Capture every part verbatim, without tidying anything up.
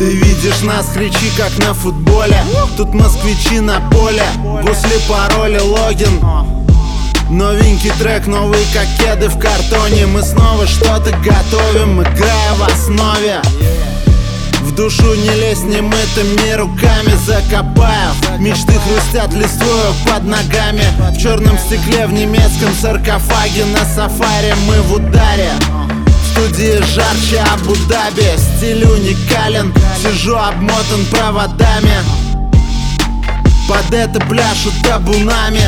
Ты видишь нас, кричи как на футболе. Тут москвичи на поле, гусли, пароли, логин. Новенький трек, новый как кеды в картоне. Мы снова что-то готовим, играя в основе. В душу не лезь немытыми руками, закопаю. Мечты хрустят листвою под ногами. В черном стекле, в немецком саркофаге. На сафари мы в ударе. В студии жарче Абу-Даби. Стиль уникален, сижу обмотан проводами. Под это пляшут табунами.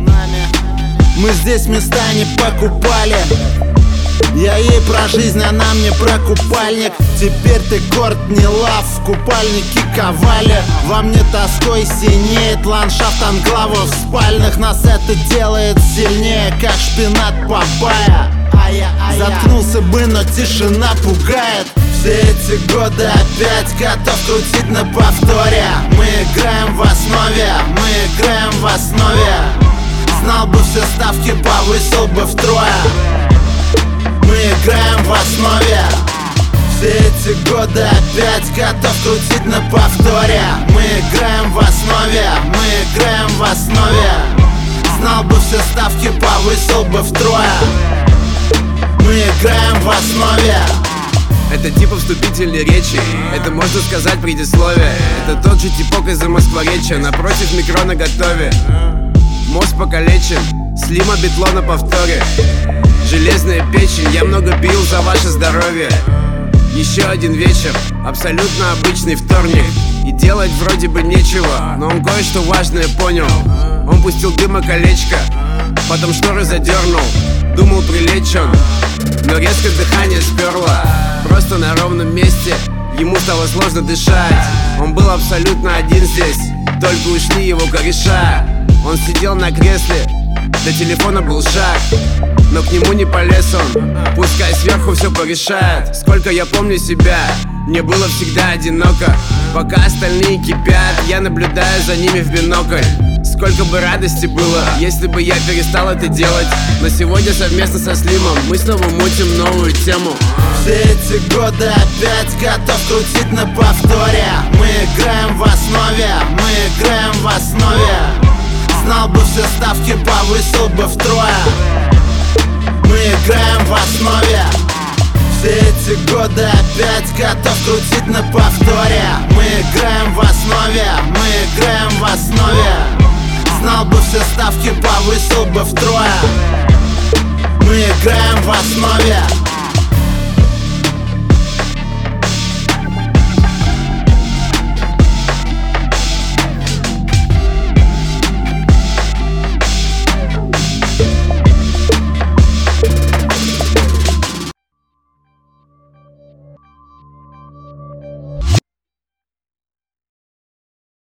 Мы здесь места не покупали. Я ей про жизнь, она мне про купальник. Теперь ты Кортни Лав, в купальнике Ковали. Во мне тоской синеет ландшафт анклавов спальных. Нас это делает сильнее, как шпинат папайя. Заткнулся бы, но тишина пугает. Все эти годы опять готов крутить на повторе. Мы играем в основе, мы играем в основе. Знал бы все ставки, повысил бы втрое. Мы играем в основе. Все эти годы опять готов крутить на повторе. Мы играем в основе, мы играем в основе. Знал бы все ставки, повысил бы втрое. Мы играем в основе. Это типа вступительной речи, это можно сказать предисловие. Это тот же типок из-за Москворечья, напротив микро на готове. Мозг покалечен, слима битло на повторе. Железная печень, я много пил за ваше здоровье. Еще один вечер, абсолютно обычный вторник. И делать вроде бы нечего, но он кое-что важное понял. Он пустил дыма колечко, потом шторы задернул. Думал, прилечь он, но резко дыхание сперло. Просто на ровном месте ему стало сложно дышать. Он был абсолютно один здесь, только ушли его кореша. Он сидел на кресле, до телефона был шаг, но к нему не полез он. Пускай сверху все порешает. Сколько я помню себя, мне было всегда одиноко. Пока остальные кипят, я наблюдаю за ними в бинокль. Сколько бы радости было, если бы я перестал это делать. Но сегодня совместно со Слимом мы снова мутим новую тему. Все эти годы опять готов крутить на повторе. Мы играем в основе, мы играем в основе. Знал бы все ставки, повысил бы втрое. Мы играем в основе. Все эти годы опять готов крутить на повторе. Мы играем в основе, мы играем в основе. Знал бы все ставки, повысил бы втрое. Мы играем в основе.